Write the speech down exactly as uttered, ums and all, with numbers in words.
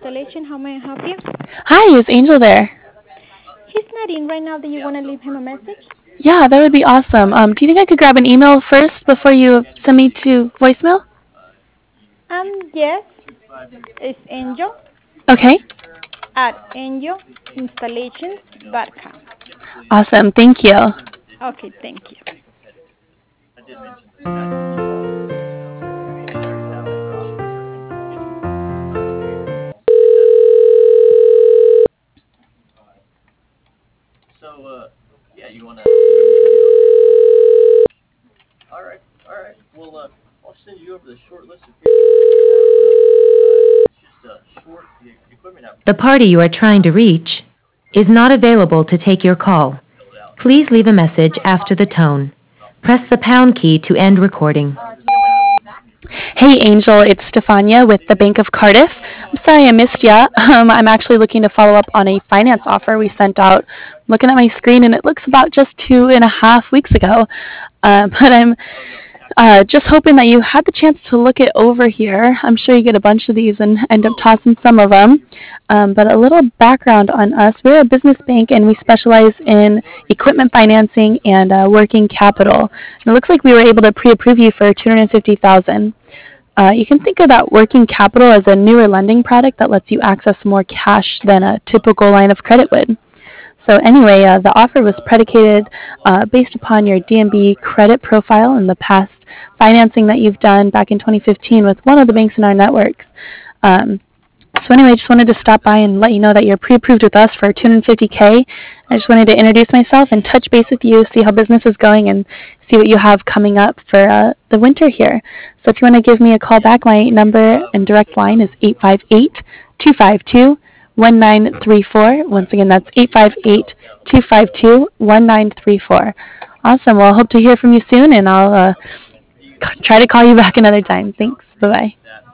Installation. How may I help you? Hi, is Angel there? He's not in right now. Do you want to leave him a message? Yeah, that would be awesome. Um, do you think I could grab an email first before you send me to voicemail? Um, yes. It's Angel Okay, at angel installations dot com. awesome. Thank you. Okay, thank you. The party you are trying to reach is not available to take your call. Please leave a message after the tone. Press the pound key to end recording. Hey, Angel, it's Stefania with the Bank of Cardiff. I'm sorry I missed ya. Um, I'm actually looking to follow up on a finance offer we sent out. Looking at my screen, and it looks about just two and a half weeks ago. Uh, but I'm Uh, just hoping that you had the chance to look it over here. I'm sure you get a bunch of these and end up tossing some of them. Um, but a little background on us. We're a business bank and we specialize in equipment financing and uh, working capital. And it looks like we were able to pre-approve you for two hundred fifty thousand dollars. Uh, you can think of that working capital as a newer lending product that lets you access more cash than a typical line of credit would. So anyway, uh, the offer was predicated uh, based upon your D M B credit profile and the past financing that you've done back in twenty fifteen with one of the banks in our networks. Um, so anyway, I just wanted to stop by and let you know that you're pre-approved with us for two hundred fifty K. I just wanted to introduce myself and touch base with you, see how business is going, and see what you have coming up for uh, the winter here. So if you want to give me a call back, my number and direct line is eight five eight, two five two, one nine three four. Once again, that's eight five eight, two five two, one nine three four. Awesome. Well, I hope to hear from you soon, and I'll uh, c- try to call you back another time. Thanks. Bye-bye.